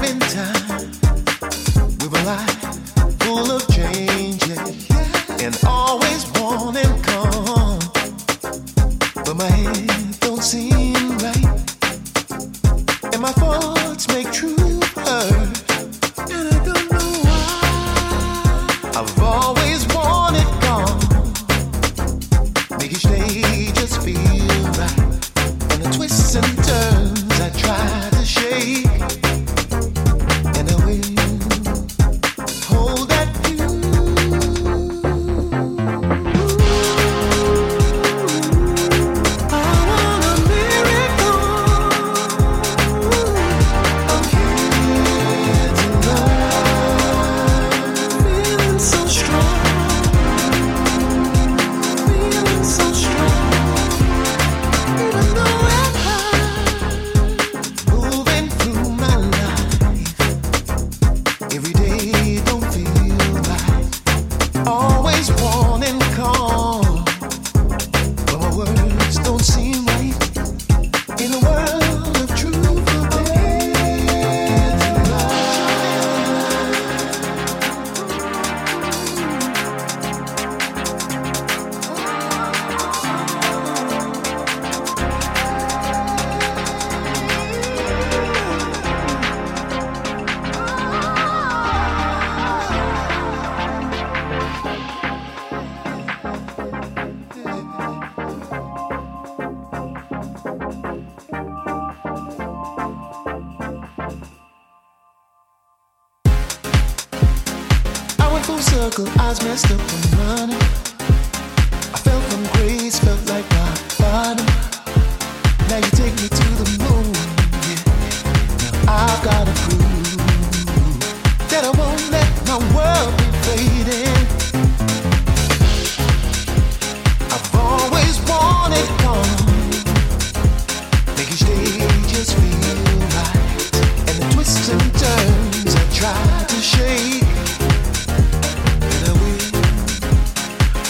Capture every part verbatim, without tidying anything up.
in time with a life full of changes and always wanting calm, but my head don't seem right, and my thoughts make true hurt, and I don't know why. I've always wanted gone, make each day just feel right, and the twists and turns I try to shake. Circle, eyes messed up from running. I fell from grace, felt like my bottom. Now you take me to the moon, yeah. Now I've gotta prove that I won't let my world be fading. I've always wanted calm, make each day just feel right, and the twists and turns I try to shake.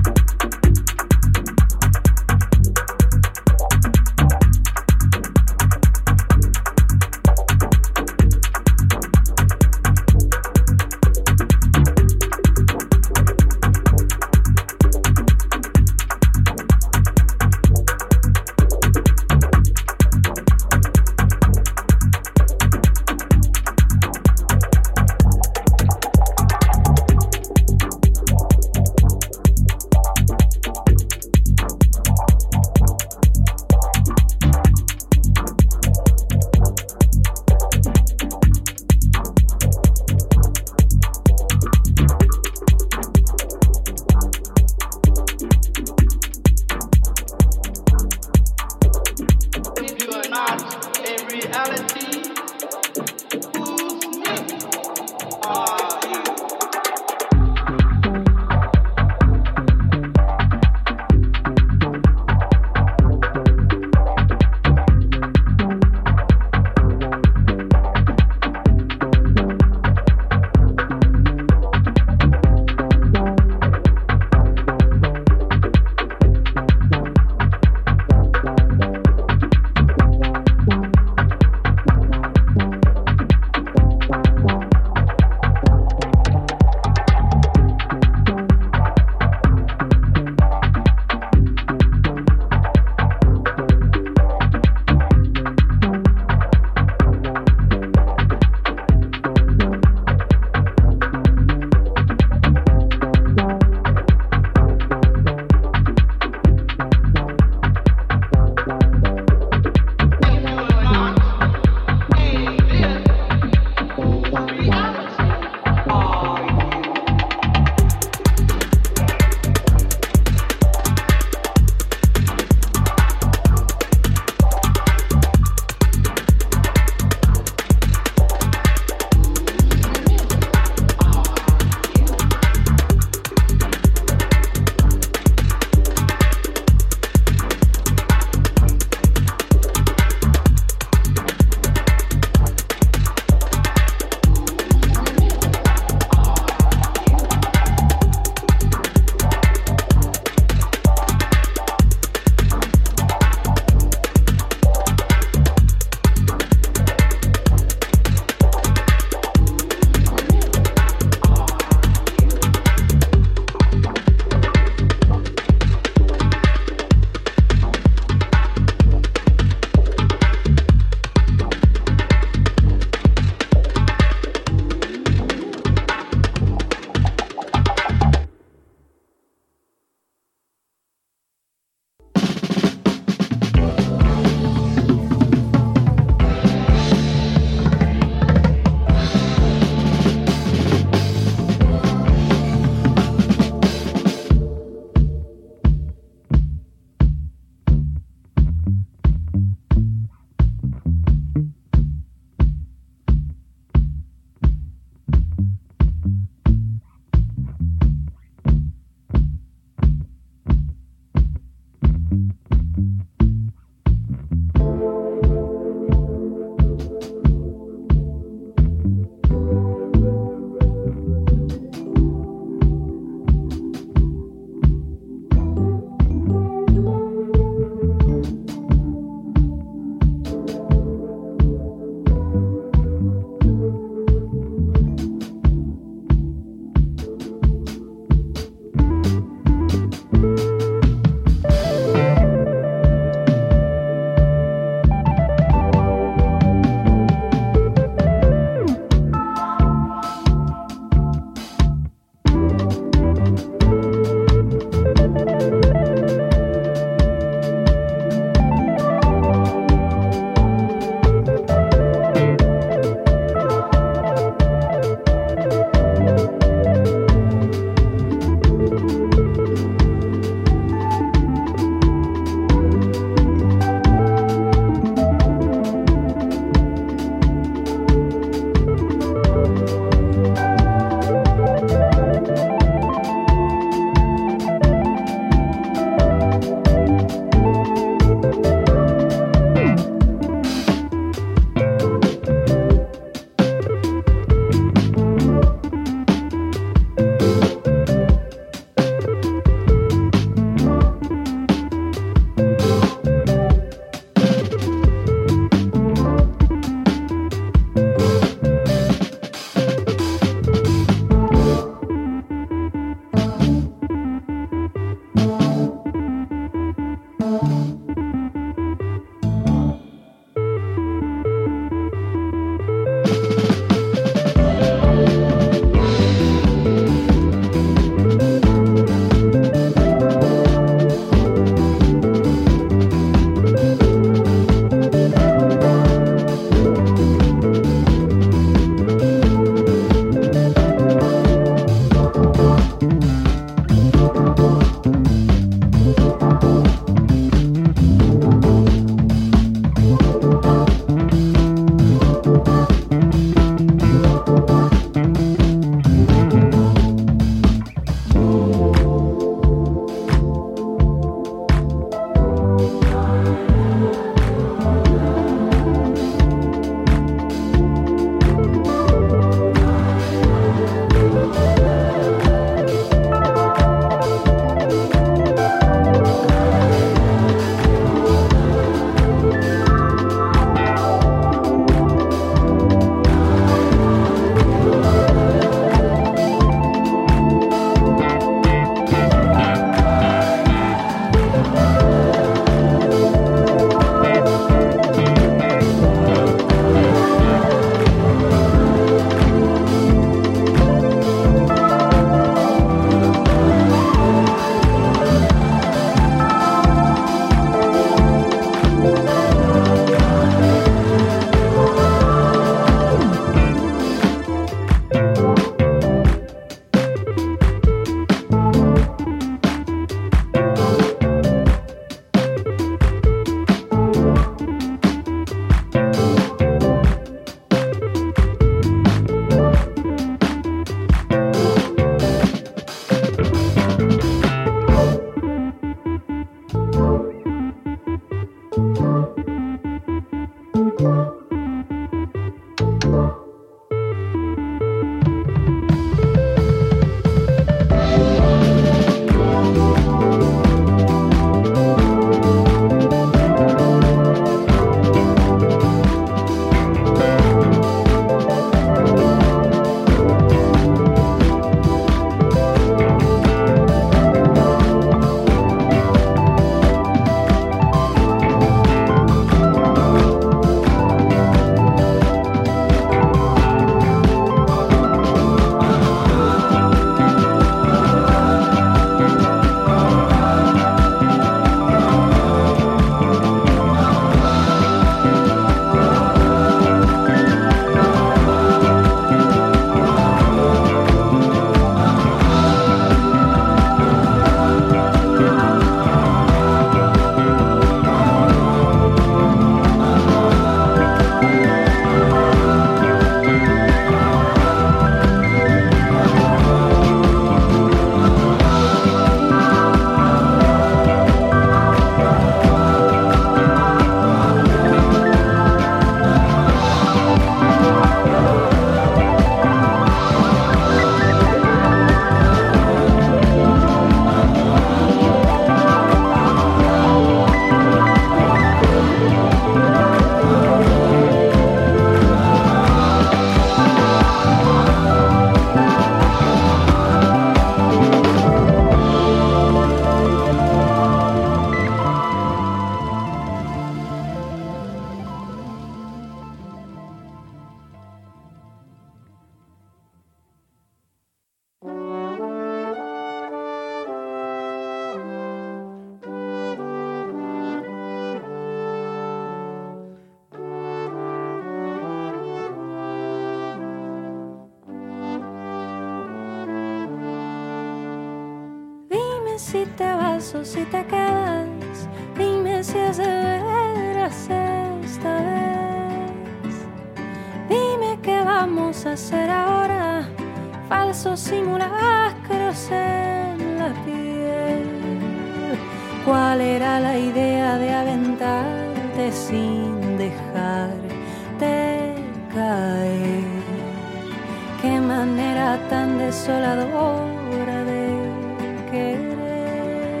si te vas o si te quedas. Dime si es de veras esta vez. Dime qué vamos a hacer ahora. Falsos simulacros en la piel. ¿Cuál era la idea de aventarte sin dejarte caer? Qué manera tan desoladora de querer.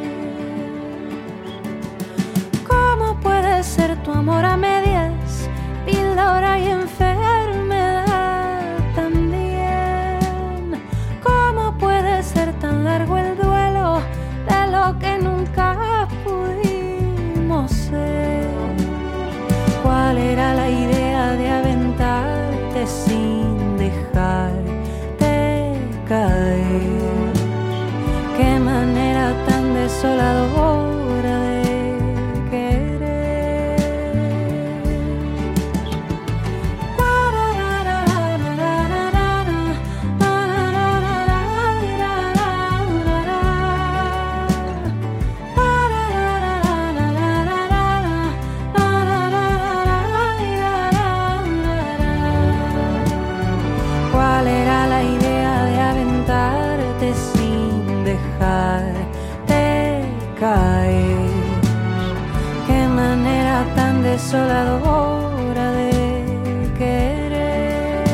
¿Cómo puede ser tu amor a medias? Píldora y enfermedad también. ¿Cómo puede ser tan largo el duelo de lo que nunca pudimos ser? ¿Cuál era la idea de aventarte sin dejarte caer? Qué manera tan desoladora de caer. Qué manera tan desoladora de querer.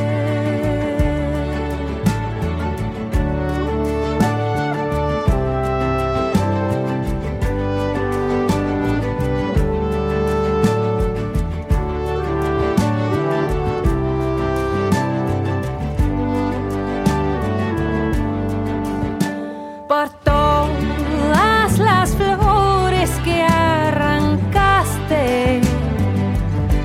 Por todas las flores que arrancaste,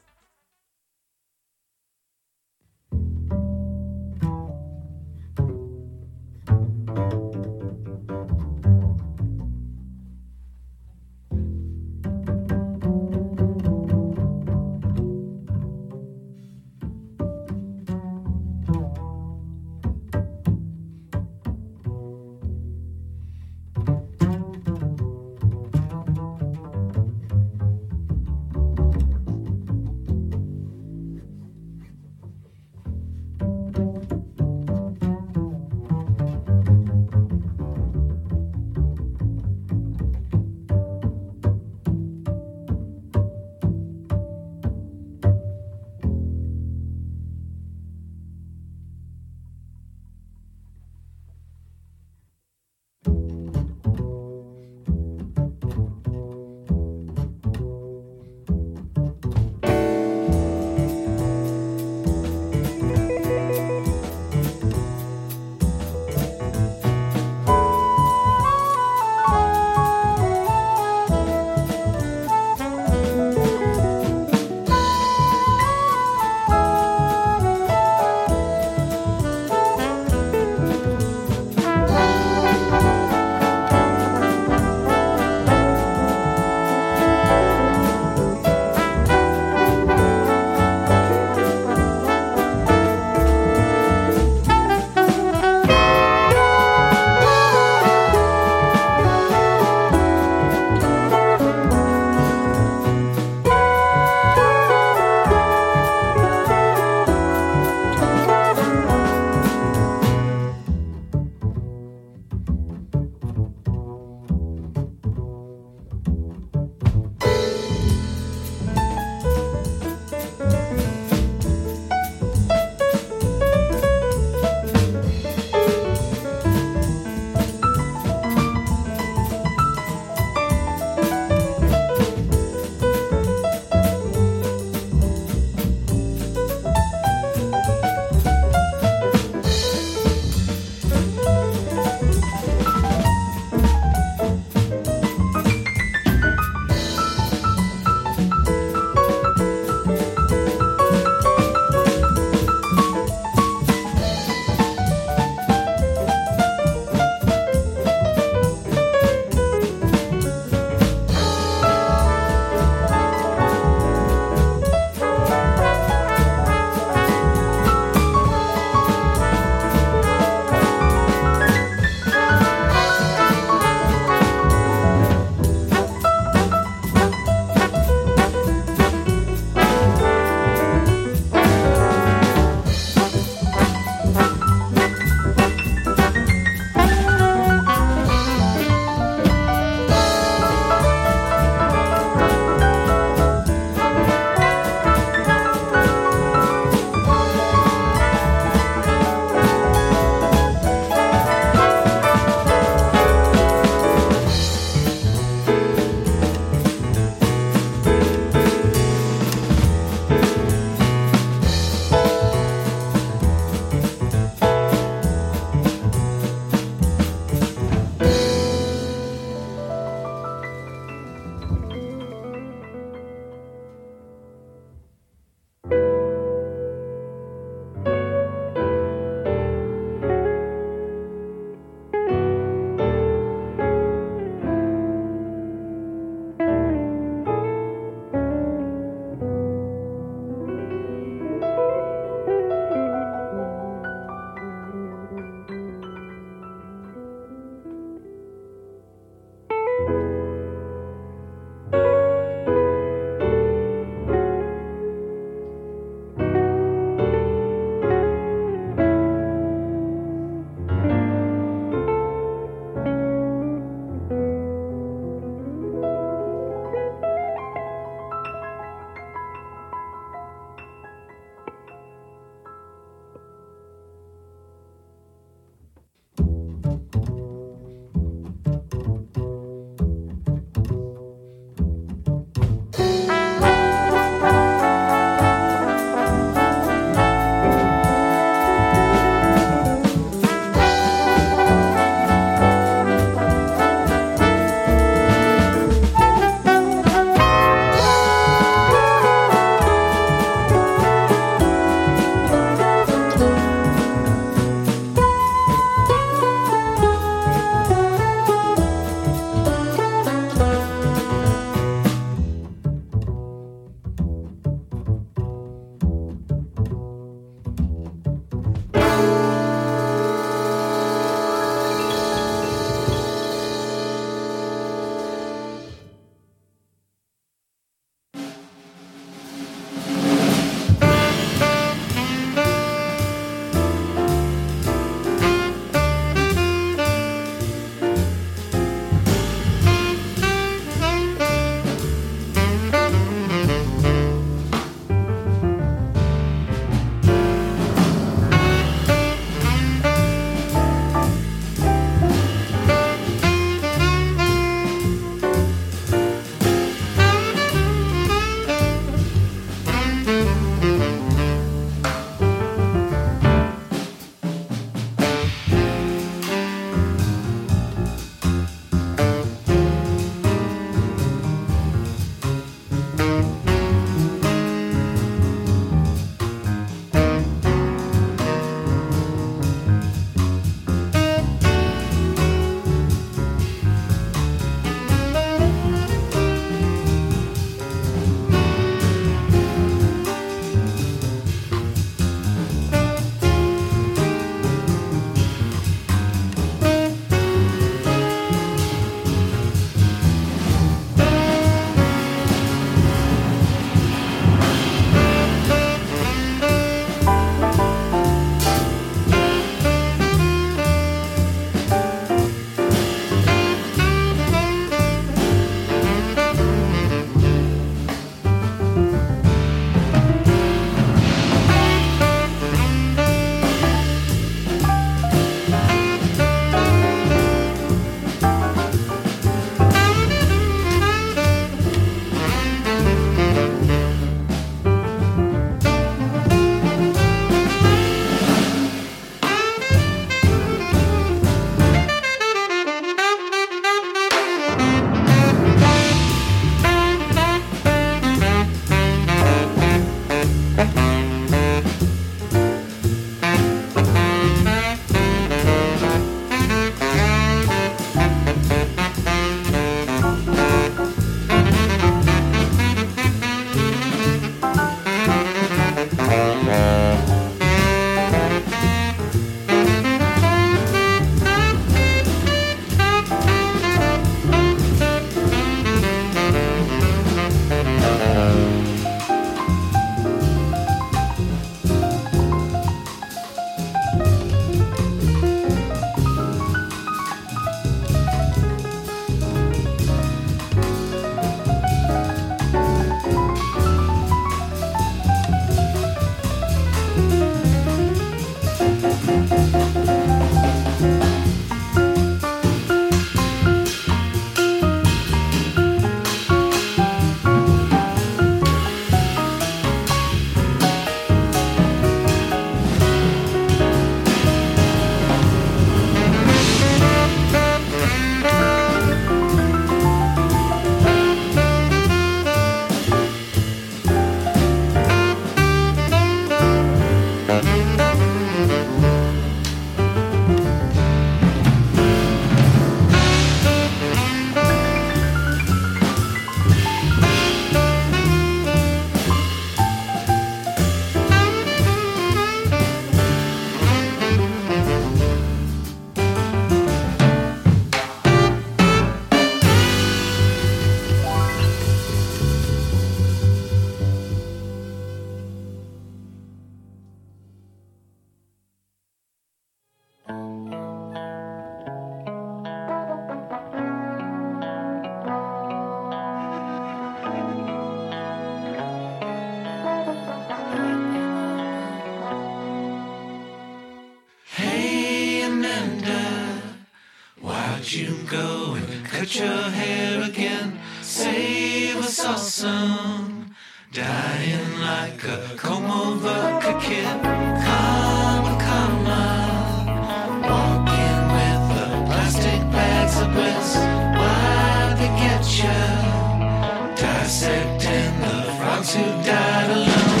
Why'd you go and cut your hair again? Save us all some. Dying like a comb-over kid. Come, come on. Walking with the plastic bags of bliss. Why'd they get you? Dissecting the frogs who died alone.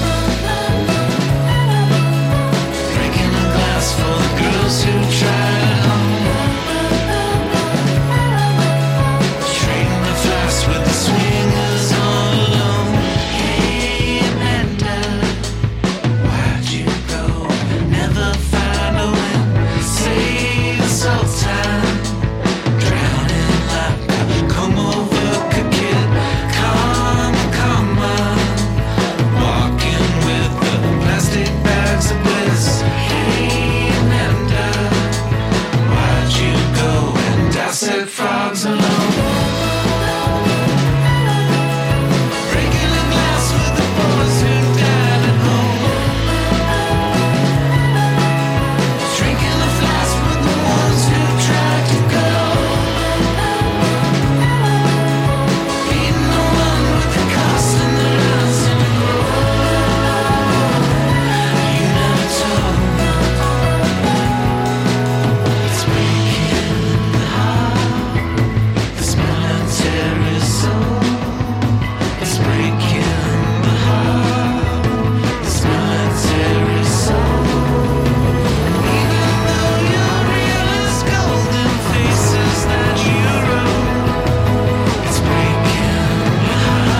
Breaking a glass for the girls who tried at home. Trading the fast with the swingers all alone. Hey Amanda, why'd you go? Never find a win. Save us all time. Drowning like a comb-over kid. Come, come on. Walking with the plastic bags of bliss. Hey Amanda, why'd you go and dissect frogs alone? Breaking a glass with the boys who died at home. Drinking the flask with the ones who tried to go. Beating the one with the cost and the loss and the growth. You never told me. It's breaking the heart. This military soul. It's breaking the heart. This military soul. Even though you're real as golden faces that you wrote, it's breaking your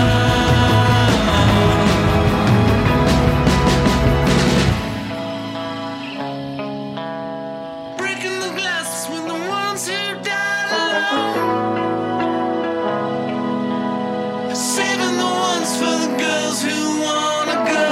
heart. Breaking the glass with the ones who died alone. Saving the ones for the girls who wanna go.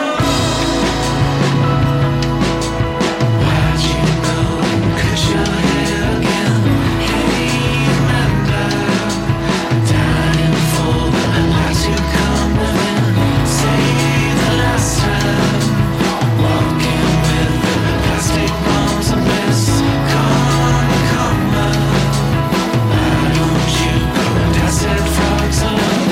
Why'd you go and cut your hair again? Hey Amanda, dying for the lights who come within. Save the last time. Walking with the plastic bombs of bliss. Come, come on. Why don't you go and dissect frogs alone?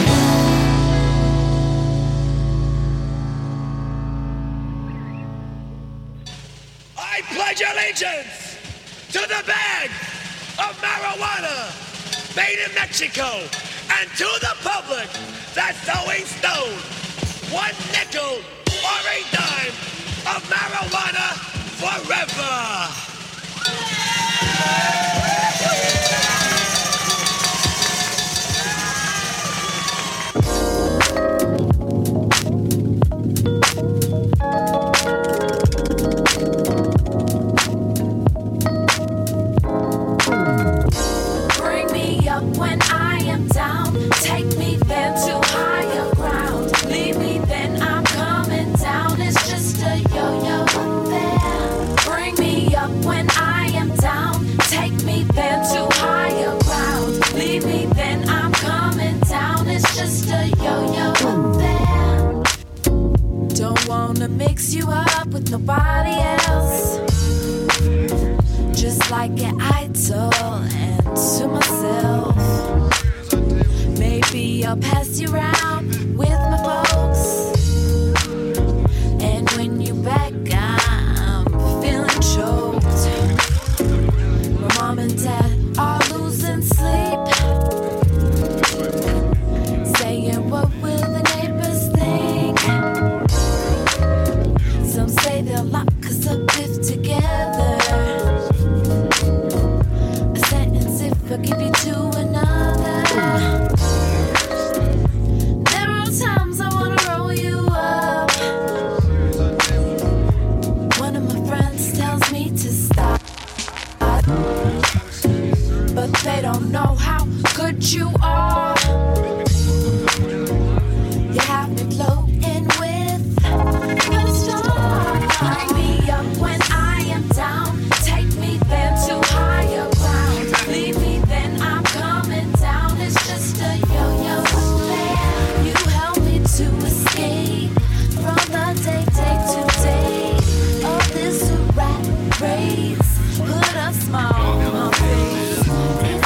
I pledge allegiance to the bag of marijuana made in Mexico and to the public that's always known one nickel or a dime of marijuana forever. Bring me up when I am down. Take me then to higher ground. Leave me then I'm coming down. It's just a yo-yo affair. Bring me up when I am down. Take me then to higher ground. Leave me then I'm coming down. It's just a yo-yo affair. Don't wanna mix you up with nobody else. Just like an idol and to myself. Maybe I'll pass you around with my folks. And when you back, I'm feeling choked. My mom and dad are losing sleep. Saying, what will the neighbors think? Some say they'll lock us up if together. A sentence if I give you to another. There are times I wanna roll you up. One of my friends tells me to stop, but they don't know how good you are. You have me floating with the stars. Bring me up when I am down. Take me then to higher ground. Leave me then I'm coming down. It's just a yo-yo affair. You help me to escape from the day, day to day of this rat race. Put a smile on my face.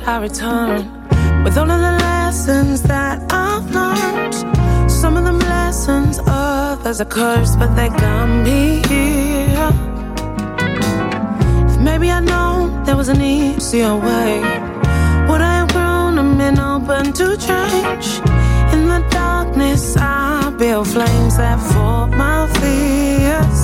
I return with all of the lessons that I've learned. Some of them lessons, others are cursed, but they got me here. If maybe I'd known there was an easier way, would I have grown and been open to change? In the darkness I build flames that fought my fears.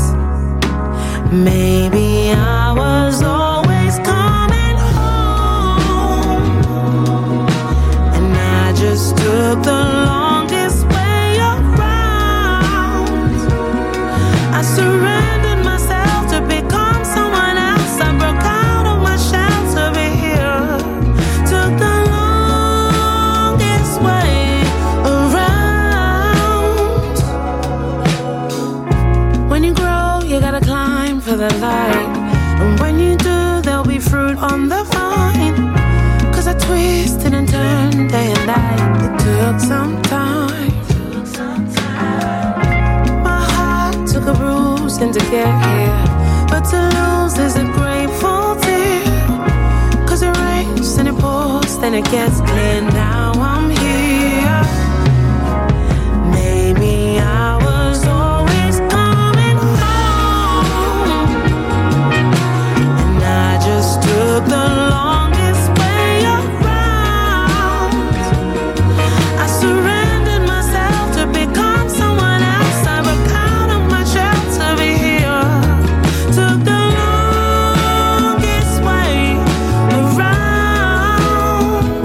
Maybe I was always coming home, and I just took the longest way around. I surrendered myself to become someone else. I broke out of my shell to be here. Took the longest way around. When you grow, you gotta climb for the light, and when you do, there'll be fruit on the vine. Cause I twisted and turned day and night. It took some time. My heart took a bruising to get here, but to lose is a grateful tear. Cause it rains and it pours, then it gets clear. Now I'm here. Maybe I was always coming home, and I just took the longest way around. I surrendered myself to become someone else. I broke out of my shell to be here. Took the longest way around.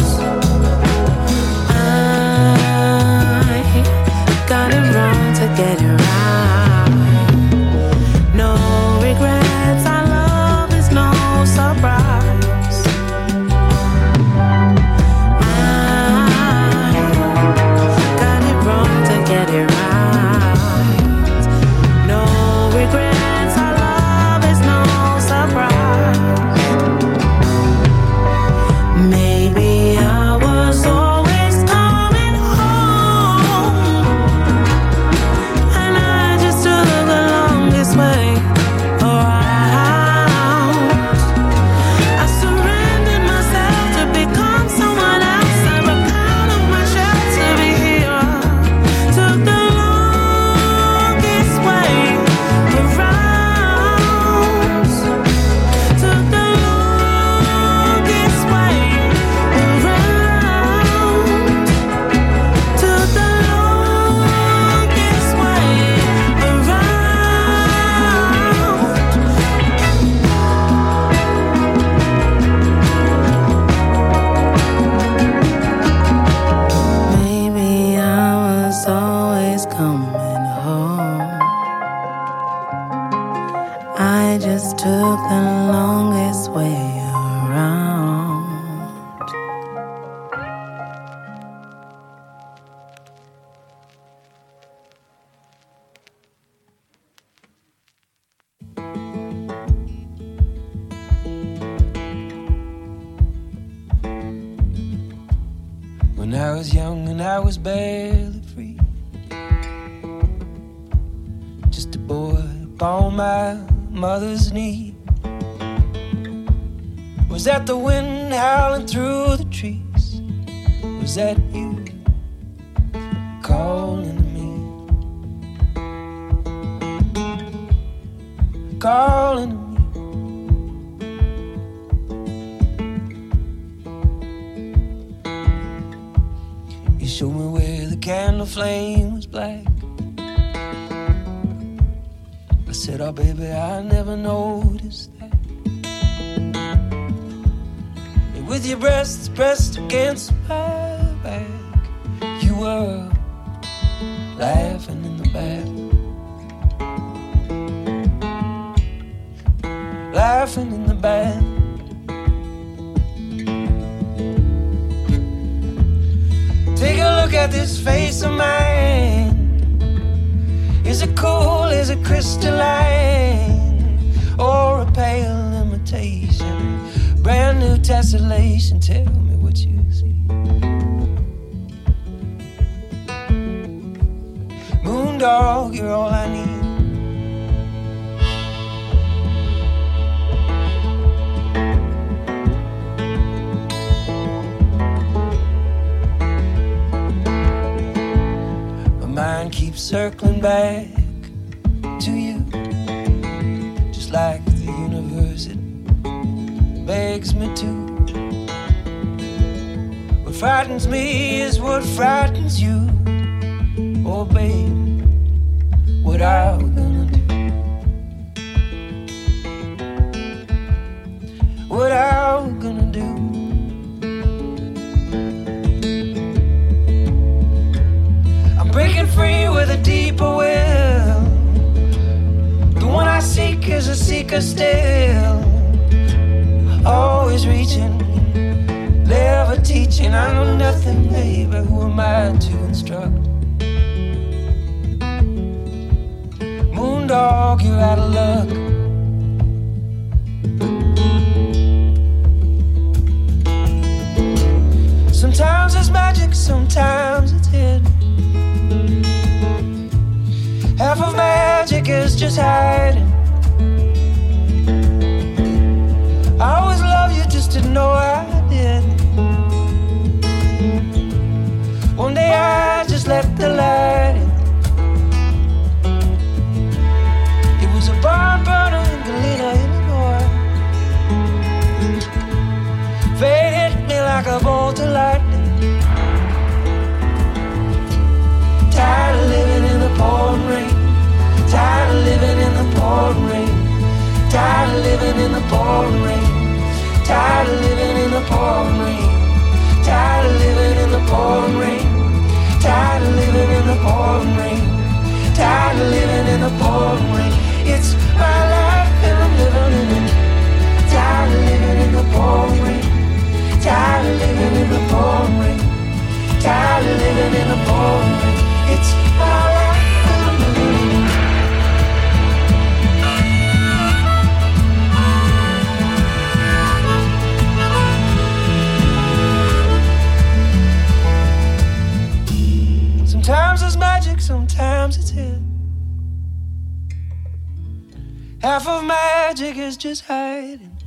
I got it wrong to get it right. No regrets, our love is no surprise. I got it wrong to get it right. No regrets, our love is no surprise. Maybe I was always coming home, and I just took the longest way around. I surrendered myself to become someone else. I broke out of my shell to be here. Took the longest way around. Took the longest way around. Took the longest way around. Maybe I was always coming home. I just took the longest way around. When I was young and I was barely free, just a boy upon my mother's knee. Was that the wind howling through the trees? Was that you calling to me? Calling to me. You showed me where the candle flame was black. I said, oh baby, I never noticed that. And with your breasts pressed against my back, you were laughing in the back. Laughing in the back. Take a look at this face of mine. Is it cool, is it crystalline, or a pale imitation? Brand new tessellation, tell me what you see. Moondog, you're all I need. circling back to you, just like the universe, it begs me to. What frightens me is what frightens you. Oh babe, what are we gonna do? What are we gonna do? I'm breaking free with a deeper will. The one I seek is a seeker still, always reaching, never teaching. I know nothing, baby, who am I to instruct? Moondog, you're out of luck. Sometimes it's magic, sometimes it's hidden. Half of magic is just hiding. I always loved you, just didn't know I did. One day I just let the light in. It was a barn burner in Galena, Illinois. Fate hit me like a bolt of lightning. Tired of living in the pouring rain. Tired of living in the pouring rain. Tired of living in the pouring rain. Tired of living in the pouring rain. Tired of living in the pouring rain. Tired of living in the pouring rain. Tired of living in the pouring rain. It's my life and I'm living in it. Tired of living in the pouring rain. Tired of living in the pouring rain. Tired of living in the pouring rain. It's my life and I'm living in it. Sometimes it's magic, sometimes it's hidden. Half of magic is just hiding.